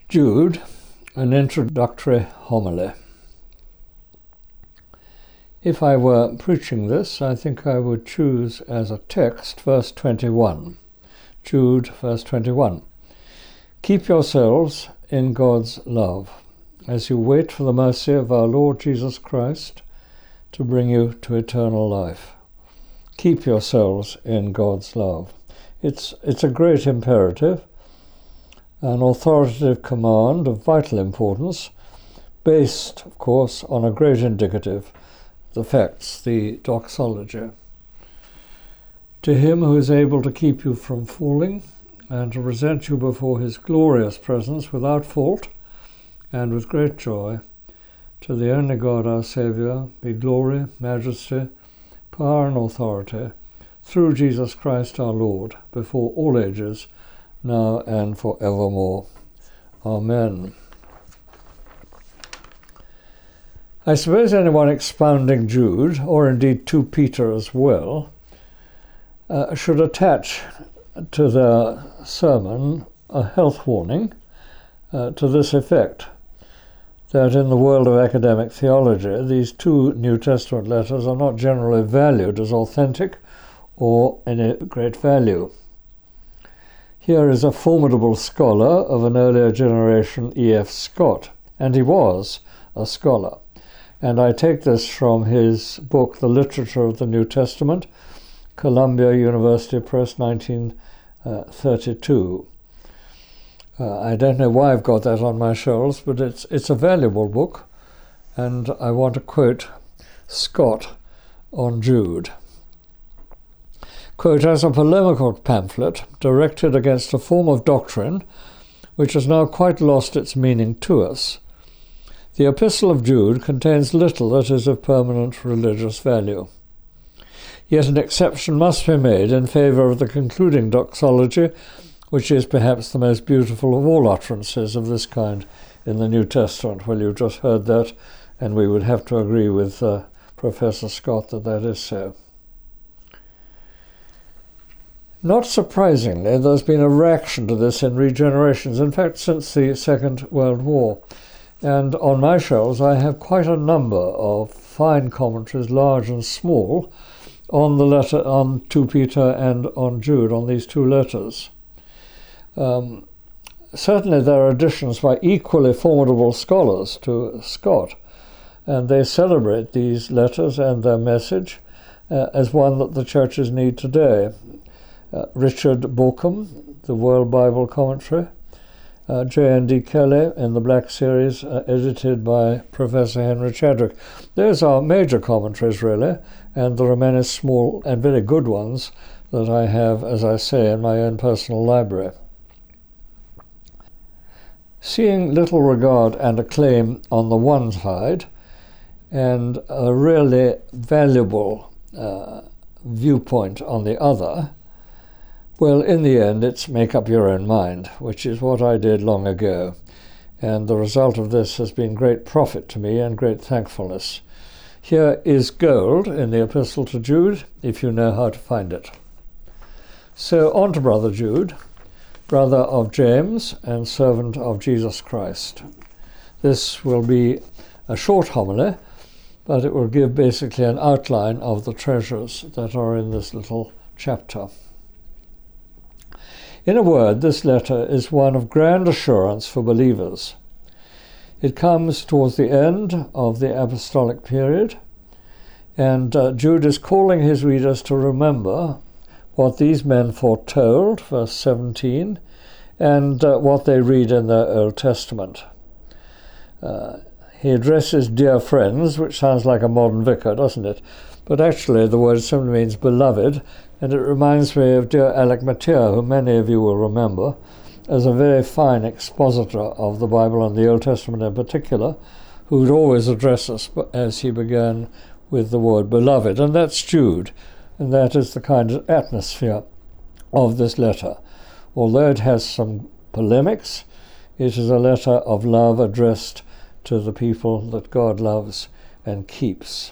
Jude, an introductory homily. If I were preaching this, I think I would choose as a text verse 21. Jude, verse 21. Keep yourselves in God's love, as you wait for the mercy of our Lord Jesus Christ to bring you to eternal life. Keep yourselves in God's love. It's a great imperative, an authoritative command of vital importance, based, of course, on a great indicative, the facts, the doxology. To him who is able to keep you from falling and to present you before his glorious presence without fault and with great joy, to the only God our Saviour, be glory, majesty, power and authority, through Jesus Christ our Lord, before all ages, now and forevermore. Amen. I suppose anyone expounding Jude, or indeed 2 Peter as well, should attach to their sermon a health warning to this effect, that in the world of academic theology, these 2 New Testament letters are not generally valued as authentic or any great value. Here is a formidable scholar of an earlier generation, E.F. Scott, and he was a scholar. And I take this from his book, The Literature of the New Testament, Columbia University Press, 1932. I don't know why I've got that on my shelves, but it's a valuable book, and I want to quote Scott on Jude. Quote, as a polemical pamphlet directed against a form of doctrine which has now quite lost its meaning to us, the Epistle of Jude contains little that is of permanent religious value. Yet an exception must be made in favour of the concluding doxology, which is perhaps the most beautiful of all utterances of this kind in the New Testament. Well, you've just heard that, and we would have to agree with Professor Scott that is so. Not surprisingly, there's been a reaction to this in regenerations, in fact, since the Second World War. And on my shelves, I have quite a number of fine commentaries, large and small, on the letter, on 2 Peter and on Jude, on these 2 letters. Certainly there are additions by equally formidable scholars to Scott, and they celebrate these letters and their message as one that the churches need today. Richard Bauckham, the World Bible Commentary, J.N.D. Kelly in the Black Series, edited by Professor Henry Chadwick. Those are major commentaries, really, and there are many small and very good ones that I have, as I say, in my own personal library. Seeing little regard and acclaim on the one side, and a really valuable viewpoint on the other, well, in the end, it's make up your own mind, which is what I did long ago. And the result of this has been great profit to me and great thankfulness. Here is gold in the Epistle to Jude, if you know how to find it. So on to Brother Jude, brother of James and servant of Jesus Christ. This will be a short homily, but it will give basically an outline of the treasures that are in this little chapter. In a word, this letter is one of grand assurance for believers. It comes towards the end of the apostolic period, and Jude is calling his readers to remember what these men foretold, verse 17, and what they read in their Old Testament. He addresses dear friends, which sounds like a modern vicar, doesn't it? But actually the word simply means beloved, and it reminds me of dear Alec Motyer, who many of you will remember, as a very fine expositor of the Bible and the Old Testament in particular, who would always address us as he began with the word beloved. And that's Jude, and that is the kind of atmosphere of this letter. Although it has some polemics, it is a letter of love addressed to the people that God loves and keeps.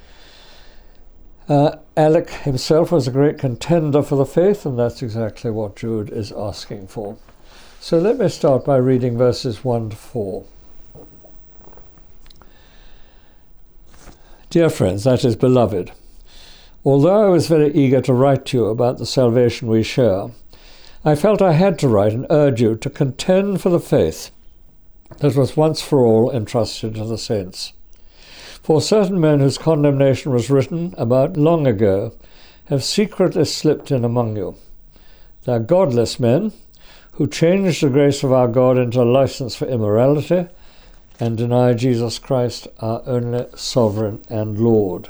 Alec himself was a great contender for the faith, and that's exactly what Jude is asking for. So let me start by reading verses 1 to 4. Dear friends, that is, beloved, although I was very eager to write to you about the salvation we share, I felt I had to write and urge you to contend for the faith that was once for all entrusted to the saints. For certain men whose condemnation was written about long ago have secretly slipped in among you. They are godless men who change the grace of our God into a license for immorality and deny Jesus Christ, our only sovereign and Lord.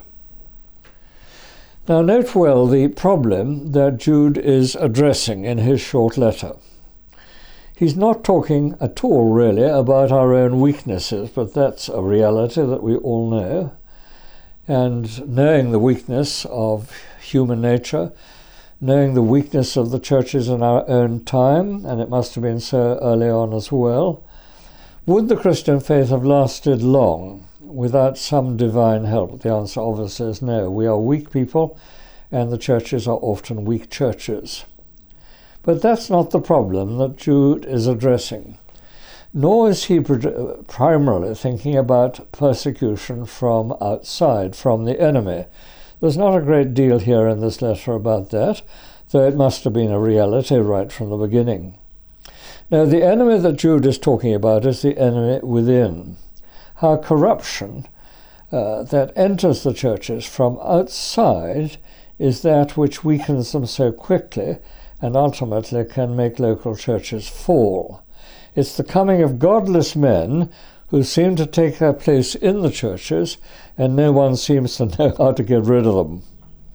Now note well the problem that Jude is addressing in his short letter. He's not talking at all really about our own weaknesses, but that's a reality that we all know. And knowing the weakness of human nature, knowing the weakness of the churches in our own time, and it must have been so early on as well, would the Christian faith have lasted long without some divine help? The answer obviously is no. We are weak people, and the churches are often weak churches. But that's not the problem that Jude is addressing. Nor is he primarily thinking about persecution from outside, from the enemy. There's not a great deal here in this letter about that, though it must have been a reality right from the beginning. Now, the enemy that Jude is talking about is the enemy within. How corruption that enters the churches from outside is that which weakens them so quickly and ultimately can make local churches fall. It's the coming of godless men who seem to take their place in the churches, and no one seems to know how to get rid of them.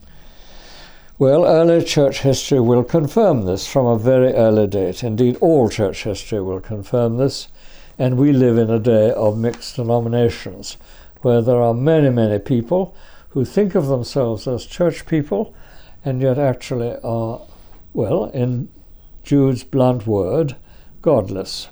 Well, early church history will confirm this from a very early date. Indeed, all church history will confirm this, and we live in a day of mixed denominations, where there are many, many people who think of themselves as church people, and yet actually are, well, in Jude's blunt word, godless.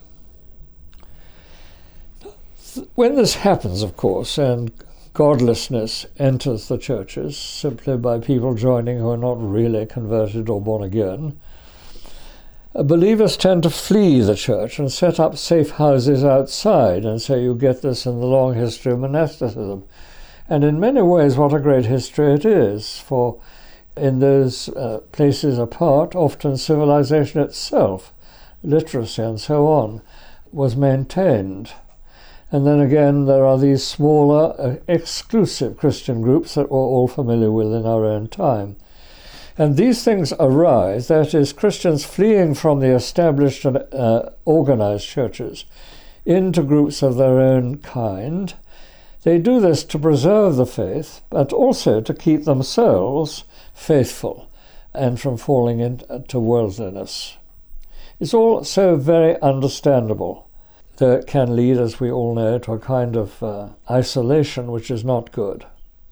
When this happens, of course, and godlessness enters the churches simply by people joining who are not really converted or born again, believers tend to flee the church and set up safe houses outside, and so you get this in the long history of monasticism. And in many ways, what a great history it is, for in those places apart, often civilization itself, literacy and so on, was maintained. And then again, there are these smaller, exclusive Christian groups that we're all familiar with in our own time. And these things arise, that is, Christians fleeing from the established and organized churches into groups of their own kind. They do this to preserve the faith, but also to keep themselves faithful and from falling into worldliness. It's all so very understandable, though it can lead, as we all know, to a kind of isolation which is not good.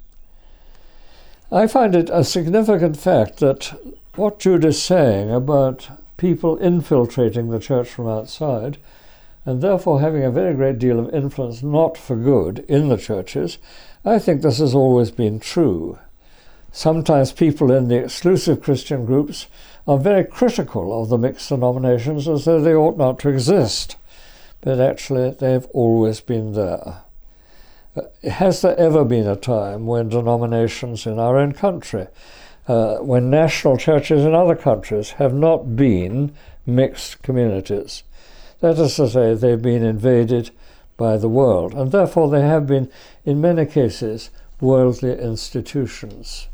I find it a significant fact that what Jude is saying about people infiltrating the church from outside, and therefore having a very great deal of influence not for good in the churches, I think this has always been true. Sometimes people in the exclusive Christian groups are very critical of the mixed denominations as though they ought not to exist. But actually they've always been there. Has there ever been a time when denominations in our own country, when national churches in other countries have not been mixed communities? That is to say, they've been invaded by the world, and therefore they have been, in many cases, worldly institutions.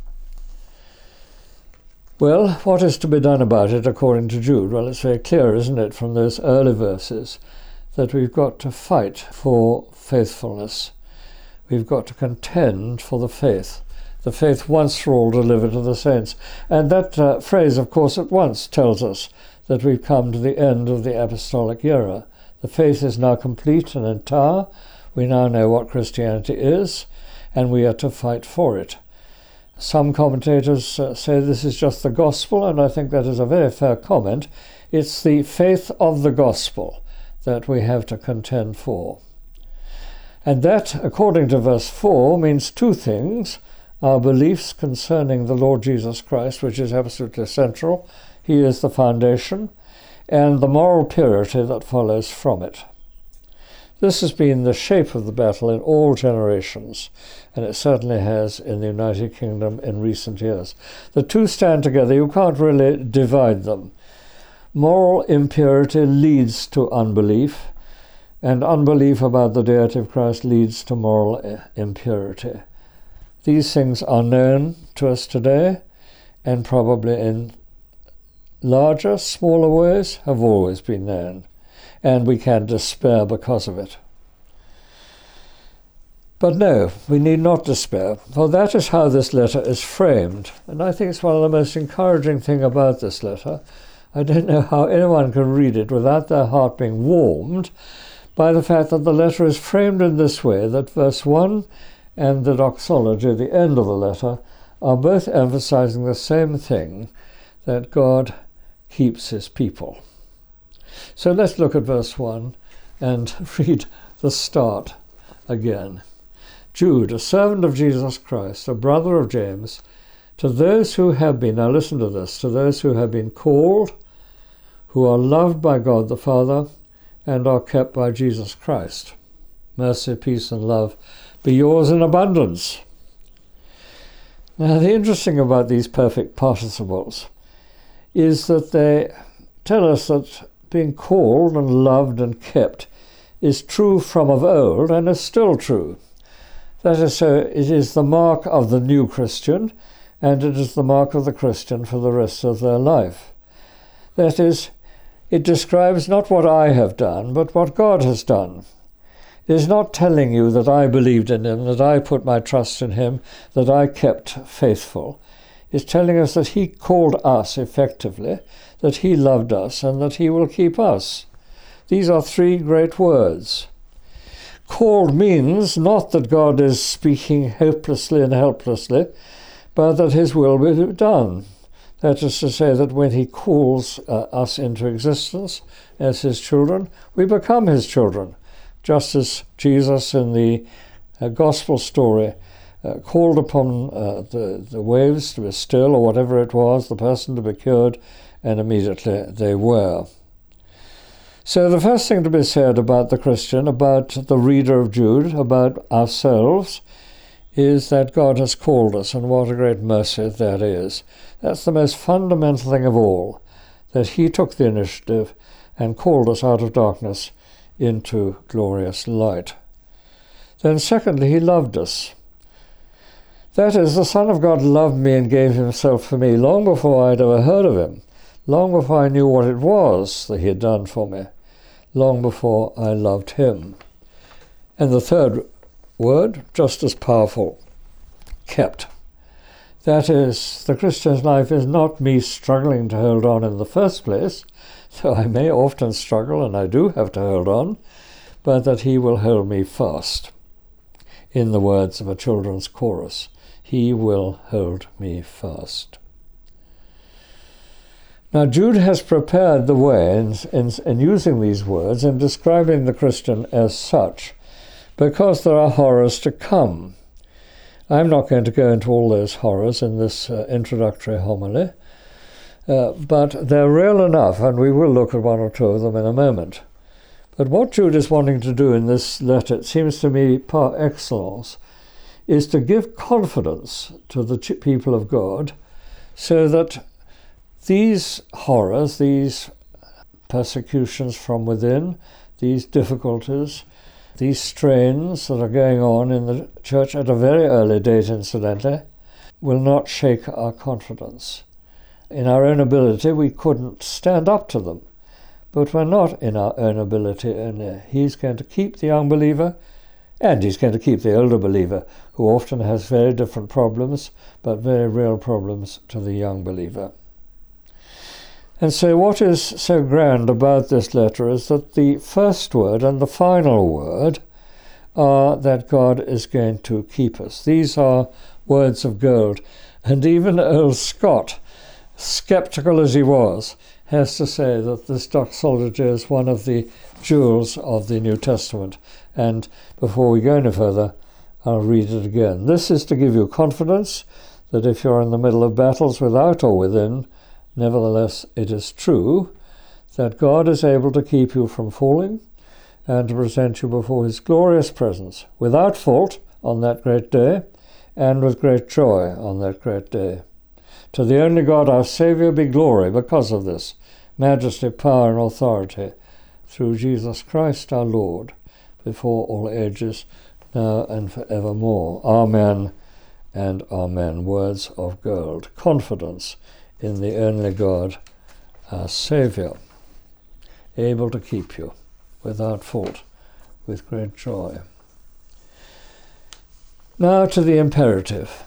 Well, what is to be done about it according to Jude? Well, it's very clear, isn't it, from those early verses, that we've got to fight for faithfulness. We've got to contend for the faith once for all delivered to the saints. And that phrase, of course, at once tells us that we've come to the end of the apostolic era. The faith is now complete and entire. We now know what Christianity is, and we are to fight for it. Some commentators say this is just the gospel, and I think that is a very fair comment. It's the faith of the gospel that we have to contend for. And that, according to verse 4, means two things: our beliefs concerning the Lord Jesus Christ, which is absolutely central. He is the foundation. and the moral purity that follows from it. This has been the shape of the battle in all generations, and it certainly has in the United Kingdom in recent years. The two stand together. You can't really divide them. Moral impurity leads to unbelief, and unbelief about the deity of Christ leads to moral impurity. These things are known to us today, and probably in larger, smaller ways have always been known, and we can despair because of it. But no, we need not despair, for that is how this letter is framed, and I think it's one of the most encouraging things about this letter. I don't know how anyone can read it without their heart being warmed by the fact that the letter is framed in this way, that verse 1 and the doxology, the end of the letter, are both emphasizing the same thing, that God keeps his people. So let's look at verse 1 and read the start again. Jude, a servant of Jesus Christ, a brother of James, to those who have been, now listen to this, to those who have been called, who are loved by God the Father, and are kept by Jesus Christ. Mercy, peace, and love be yours in abundance. Now, the interesting about these perfect participles is that they tell us that being called and loved and kept is true from of old and is still true. That is, so it is the mark of the new Christian, and it is the mark of the Christian for the rest of their life. That is, it describes not what I have done, but what God has done. It is not telling you that I believed in him, that I put my trust in him, that I kept faithful. It's telling us that he called us effectively, that he loved us, and that he will keep us. These are three great words. Called means not that God is speaking hopelessly and helplessly, but that his will be done. That is to say that when he calls us into existence as his children, we become his children, just as Jesus in the gospel story called upon the waves to be still, or whatever it was, the person to be cured, and immediately they were. So the first thing to be said about the Christian, about the reader of Jude, about ourselves, is that God has called us, and what a great mercy that is. That's the most fundamental thing of all, that he took the initiative and called us out of darkness into glorious light. Then secondly, he loved us. That is, the Son of God loved me and gave himself for me long before I'd ever heard of him, long before I knew what it was that he had done for me, long before I loved him. And the third word, just as powerful, kept. That is, the Christian's life is not me struggling to hold on in the first place, though I may often struggle, and I do have to hold on, but that he will hold me fast. In the words of a children's chorus, he will hold me fast. Now, Jude has prepared the way in using these words and describing the Christian as such, because there are horrors to come. I'm not going to go into all those horrors in this introductory homily, but they're real enough, and we will look at one or two of them in a moment. But what Jude is wanting to do in this letter, it seems to me par excellence, is to give confidence to the people of God, so that these horrors, these persecutions from within, these difficulties, these strains that are going on in the church at a very early date, incidentally, will not shake our confidence. In our own ability, we couldn't stand up to them, but we're not in our own ability only. He's going to keep the young believer, and he's going to keep the older believer, who often has very different problems, but very real problems to the young believer. And so what is so grand about this letter is that the first word and the final word are that God is going to keep us. These are words of gold. And even old Scott, sceptical as he was, has to say that this doxology is one of the jewels of the New Testament. And before we go any further, I'll read it again. This is to give you confidence that if you're in the middle of battles without or within, nevertheless, it is true that God is able to keep you from falling and to present you before his glorious presence without fault on that great day and with great joy on that great day. To the only God our Saviour be glory because of this, majesty, power and authority, through Jesus Christ our Lord, before all ages, now and forevermore. Amen and amen. Words of gold. Confidence in the only God our Saviour, able to keep you without fault, with great joy. Now to the imperative.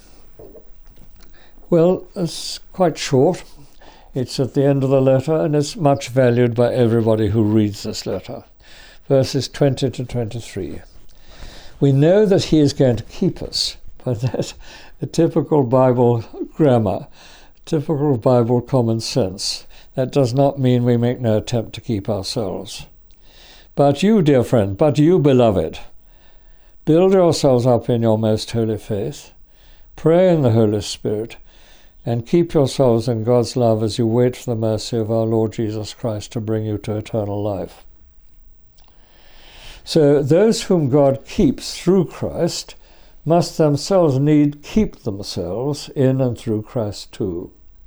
Well, it's quite short. It's at the end of the letter, and it's much valued by everybody who reads this letter. Verses 20 to 23. We know that he is going to keep us, but that's a typical Bible grammar, typical Bible common sense. That does not mean we make no attempt to keep ourselves. But you, dear friend, but you, beloved, build yourselves up in your most holy faith, pray in the Holy Spirit, and keep yourselves in God's love as you wait for the mercy of our Lord Jesus Christ to bring you to eternal life. So those whom God keeps through Christ must themselves keep themselves in and through Christ too.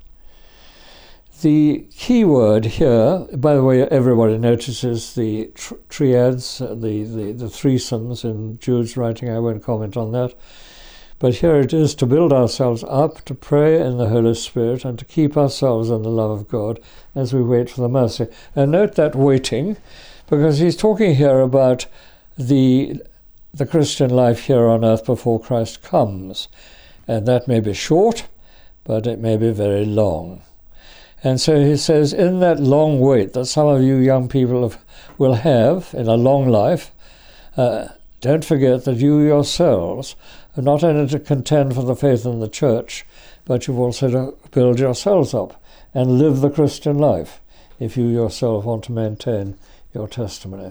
The key word here, by the way, everybody notices the triads, the threesomes in Jude's writing. I won't comment on that. But here it is to build ourselves up, to pray in the Holy Spirit, and to keep ourselves in the love of God as we wait for the mercy. And note that waiting, because he's talking here about the Christian life here on earth before Christ comes. And that may be short, but it may be very long. And so he says, in that long wait that some of you young people will have in a long life, don't forget that you yourselves are not only to contend for the faith in the church, but you've also to build yourselves up and live the Christian life if you yourself want to maintain your testimony.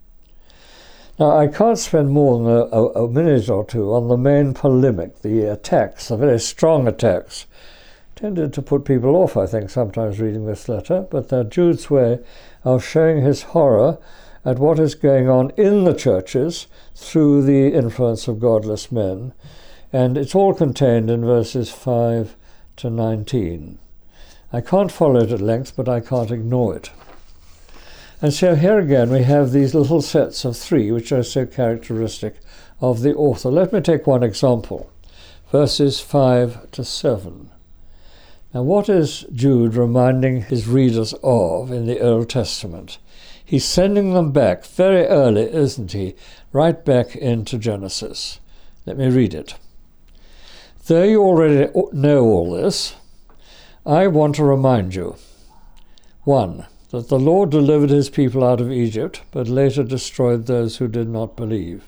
Now, I can't spend more than a minute or two on the main polemic, the attacks, the very strong attacks. Tended to put people off, I think, sometimes reading this letter, but they're Jude's way of showing his horror at what is going on in the churches through the influence of godless men. And it's all contained in verses 5 to 19. I can't follow it at length, but I can't ignore it. And so here again we have these little sets of three, which are so characteristic of the author. Let me take one example, verses 5 to 7. Now, what is Jude reminding his readers of in the Old Testament? He's sending them back very early, isn't he? Right back into Genesis. Let me read it. Though you already know all this, I want to remind you. 1. That the Lord delivered his people out of Egypt, but later destroyed those who did not believe.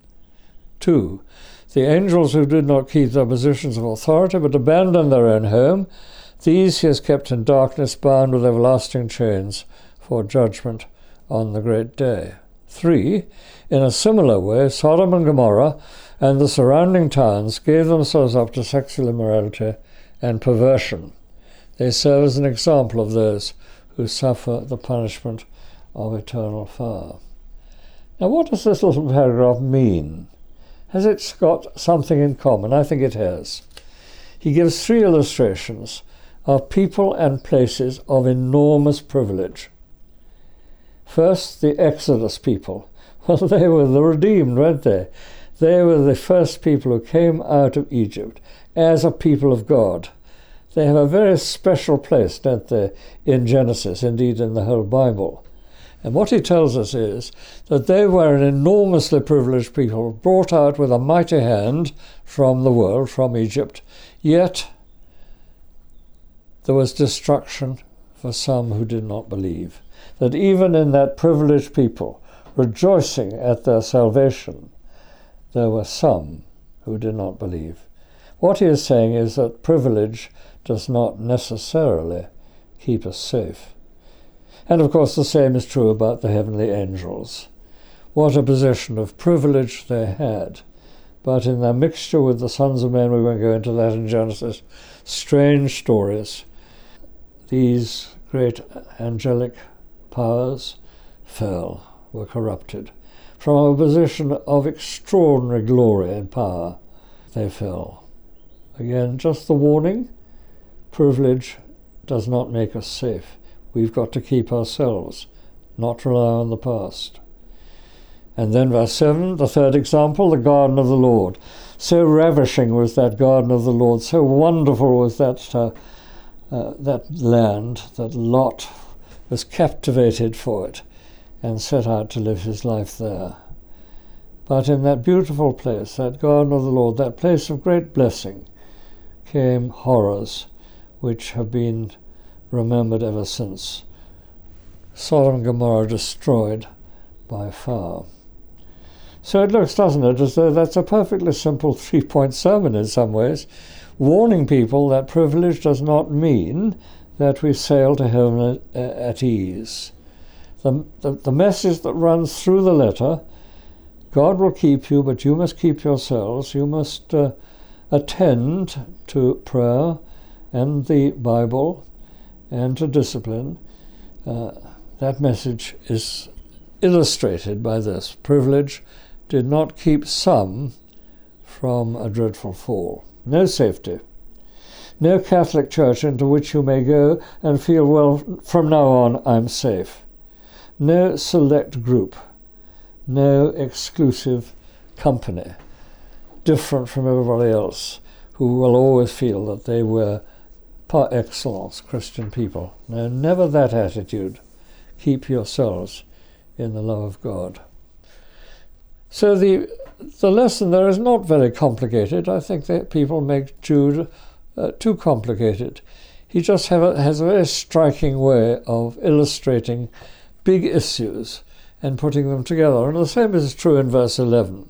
2. The angels who did not keep their positions of authority, but abandoned their own home, these he has kept in darkness, bound with everlasting chains, for judgment on the great day. 3. In a similar way, Sodom and Gomorrah and the surrounding towns gave themselves up to sexual immorality and perversion. They serve as an example of those who suffer the punishment of eternal fire. Now, what does this little paragraph mean? Has it got something in common? I think it has. He gives three illustrations of people and places of enormous privilege. First, the Exodus people. Well, they were the redeemed, weren't they? They were the first people who came out of Egypt as a people of God. They have a very special place, don't they, in Genesis, indeed in the whole Bible. And what he tells us is that they were an enormously privileged people, brought out with a mighty hand from the world, from Egypt, yet there was destruction for some who did not believe. That even in that privileged people, rejoicing at their salvation, there were some who did not believe. What he is saying is that privilege does not necessarily keep us safe. And of course the same is true about the heavenly angels. What a position of privilege they had. But in their mixture with the sons of men, we won't go into that in Genesis, strange stories. These great angelic powers fell, were corrupted. From a position of extraordinary glory and power, they fell. Again, just the warning, privilege does not make us safe. We've got to keep ourselves, not rely on the past. And then verse 7, the third example, the garden of the Lord. So ravishing was that garden of the Lord, so wonderful was that land, that Lot was captivated for it and set out to live his life there. But in that beautiful place, that garden of the Lord, that place of great blessing, came horrors which have been remembered ever since. Sodom and Gomorrah destroyed by fire. So it looks, doesn't it, as though that's a perfectly simple 3-point sermon in some ways, warning people that privilege does not mean that we sail to heaven at ease. The message that runs through the letter, God will keep you, but you must keep yourselves. You must attend to prayer and the Bible and to discipline. That message is illustrated by this. Privilege did not keep some from a dreadful fall. No safety. No Catholic church into which you may go and feel, well, from now on I'm safe. No select group. No exclusive company, different from everybody else, who will always feel that they were par excellence Christian people. No, never that attitude. Keep yourselves in the love of God. So the lesson there is not very complicated. I think that people make Jude too complicated. He just has a very striking way of illustrating big issues and putting them together. And the same is true in verse 11.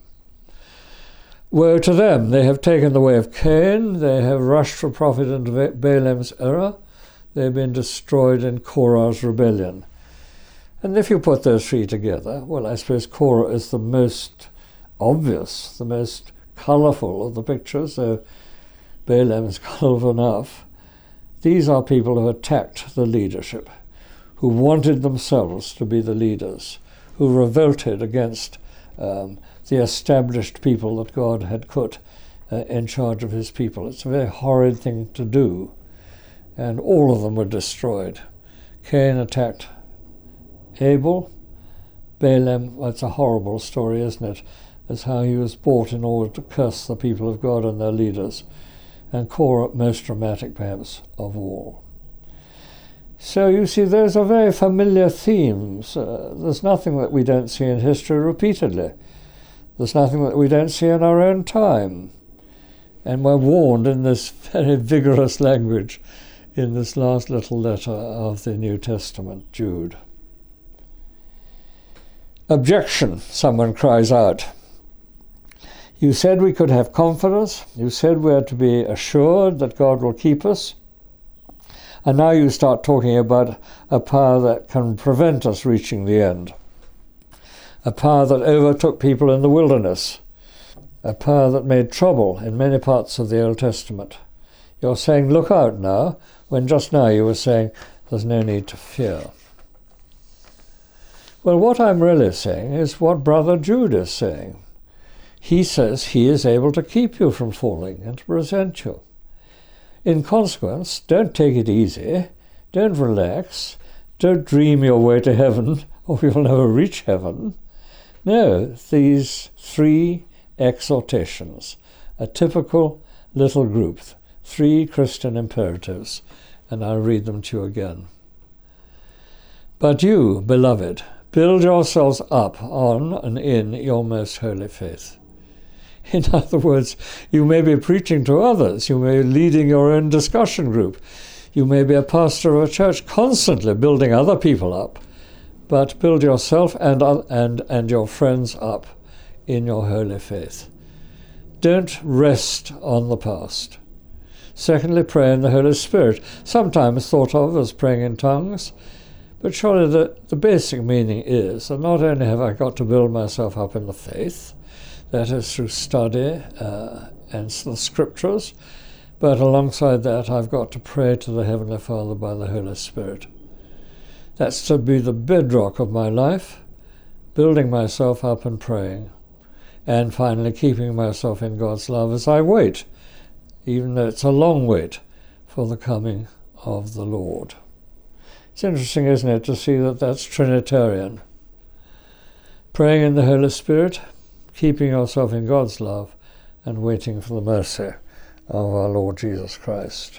Woe to them! They have taken the way of Cain, they have rushed for profit into Balaam's error, they have been destroyed in Korah's rebellion. And if you put those three together, well, I suppose Korah is the most obvious, the most colourful of the pictures, though Balaam is colourful enough. These are people who attacked the leadership, who wanted themselves to be the leaders, who revolted against the established people that God had put in charge of his people. It's a very horrid thing to do, and all of them were destroyed. Cain attacked Abel. Balaam, well, it's a horrible story, isn't it? It's how he was bought in order to curse the people of God and their leaders. And Korah, most dramatic perhaps of all. So you see, those are very familiar themes. There's nothing that we don't see in history repeatedly. There's nothing that we don't see in our own time. And we're warned in this very vigorous language in this last little letter of the New Testament, Jude. Objection, someone cries out. You said we could have confidence. You said we are to be assured that God will keep us. And now you start talking about a power that can prevent us reaching the end. A power that overtook people in the wilderness. A power that made trouble in many parts of the Old Testament. You're saying, look out now, when just now you were saying there's no need to fear. Well, what I'm really saying is what Brother Jude is saying. He says he is able to keep you from falling and to present you. In consequence, don't take it easy, don't relax, don't dream your way to heaven, or you'll never reach heaven. No, these three exhortations, a typical little group, three Christian imperatives, and I'll read them to you again. But you, beloved, build yourselves up on and in your most holy faith. In other words, you may be preaching to others, you may be leading your own discussion group, you may be a pastor of a church constantly building other people up, but build yourself and your friends up in your holy faith. Don't rest on the past. Secondly, pray in the Holy Spirit, sometimes thought of as praying in tongues, but surely the basic meaning is that not only have I got to build myself up in the faith, that is through study and the scriptures, but alongside that I've got to pray to the Heavenly Father by the Holy Spirit. That's to be the bedrock of my life, building myself up and praying, and finally keeping myself in God's love as I wait, even though it's a long wait, for the coming of the Lord. It's interesting, isn't it, to see that that's Trinitarian. Praying in the Holy Spirit, keeping yourself in God's love, and waiting for the mercy of our Lord Jesus Christ.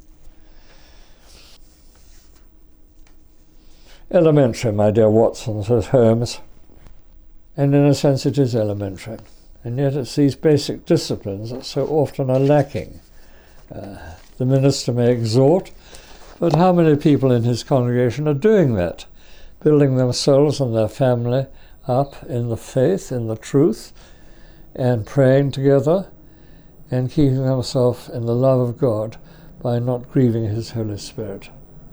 Elementary, my dear Watson, says Holmes. And in a sense it is elementary. And yet it's these basic disciplines that so often are lacking. The minister may exhort, but how many people in his congregation are doing that? Building themselves and their family up in the faith, in the truth, and praying together, and keeping themselves in the love of God by not grieving his Holy Spirit.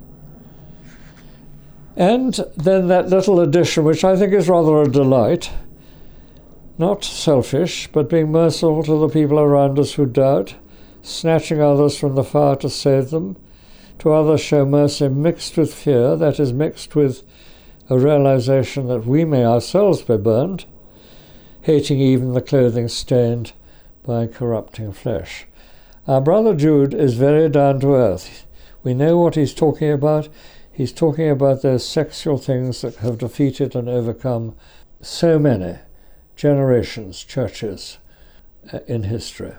And then that little addition, which I think is rather a delight, not selfish, but being merciful to the people around us who doubt, snatching others from the fire to save them, to others show mercy mixed with fear, that is, mixed with a realization that we may ourselves be burned, hating even the clothing stained by corrupting flesh. Our brother Jude is very down to earth. We know what he's talking about. He's talking about those sexual things that have defeated and overcome so many generations, churches in history.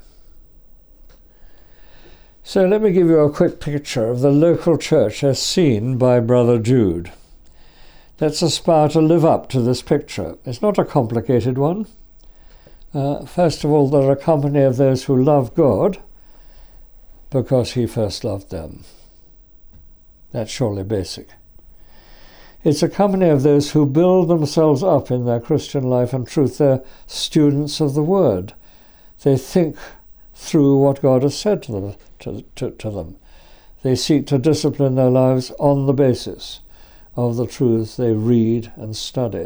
So let me give you a quick picture of the local church as seen by Brother Jude. Let's aspire to live up to this picture. It's not a complicated one. First of all, they're a company of those who love God because he first loved them. That's surely basic. It's a company of those who build themselves up in their Christian life and truth. They're students of the Word. They think through what God has said to them. They seek to discipline their lives on the basis of the truths they read and study.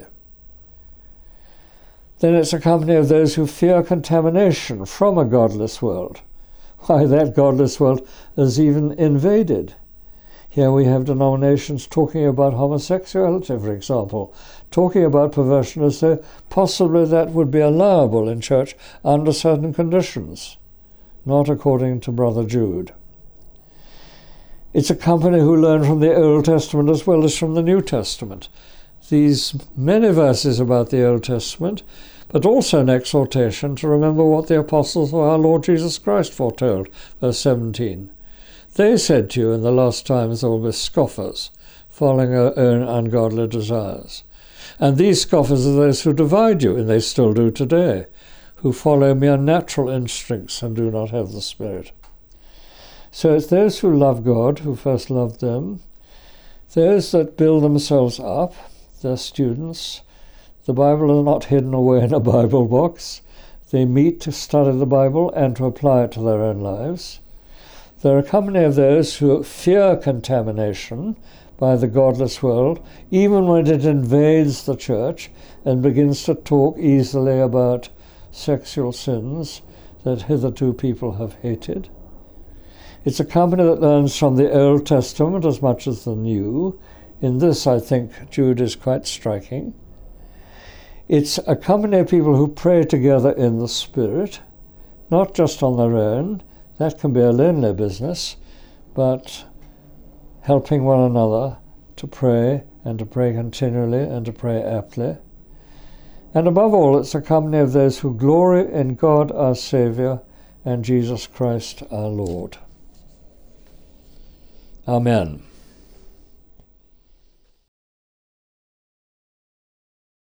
Then it's a company of those who fear contamination from a godless world. Why, that godless world is even invaded. Here we have denominations talking about homosexuality, for example, talking about perversion as though possibly that would be allowable in church under certain conditions, not according to Brother Jude. It's a company who learn from the Old Testament as well as from the New Testament. These many verses about the Old Testament, but also an exhortation to remember what the apostles of our Lord Jesus Christ foretold, verse 17. They said to you in the last times there will be scoffers, following their own ungodly desires. And these scoffers are those who divide you, and they still do today, who follow mere natural instincts and do not have the Spirit. So it's those who love God, who first loved them, those that build themselves up, they're students. The Bible is not hidden away in a Bible box. They meet to study the Bible and to apply it to their own lives. They're a company of those who fear contamination by the godless world, even when it invades the church and begins to talk easily about sexual sins that hitherto people have hated. It's a company that learns from the Old Testament as much as the New. In this, I think, Jude is quite striking. It's a company of people who pray together in the Spirit, not just on their own. That can be a lonely business, but helping one another to pray and to pray continually and to pray aptly. And above all, it's a company of those who glory in God our Saviour and Jesus Christ our Lord. Amen.